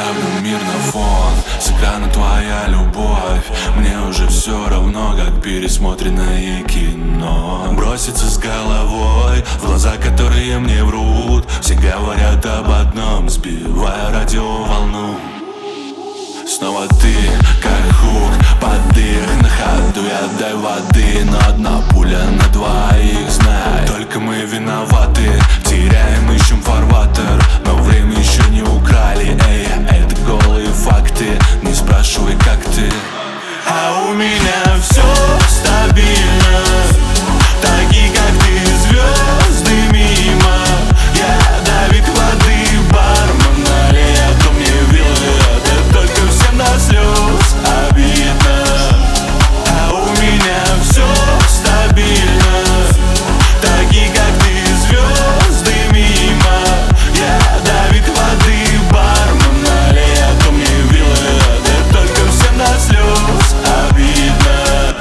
Ставлю мир на фон, с экрана твоя любовь. Мне уже все равно, как пересмотренное кино. Броситься с головой в глаза, которые мне врут. Все говорят об одном, сбивая радиоволну. Снова ты, как хук, подых на ходу, я дай воды. Но одна пуля на двоих, знай, только мы виноваты. Теряем, ищем фарватер, но время еще не украли. Эй, это голые факты, не спрашивай, как ты. А у меня все стабильно, такие как ты, звезды мимо. Я Давид воды, бармен, налей, а то мне виллы. Это только всем до слез обидно. А у меня все стабильно, такие как ты, звезды мимо. Я Давид воды, бармен, налей, а то мне виллы. Это только всем до слез обидно.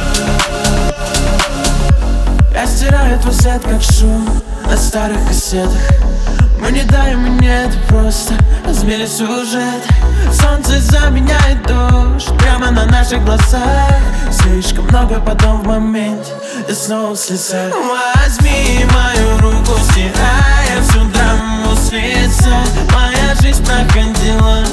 Я стираю твой след, как шум на старых кассетах. Мы не даем, мне это просто разбили сюжет. Солнце заменяет дождь прямо на наших глазах. Слишком много потом в моменте и снова в слезах. Возьми мою руку, стирая всю драму с лица. Моя жизнь проходила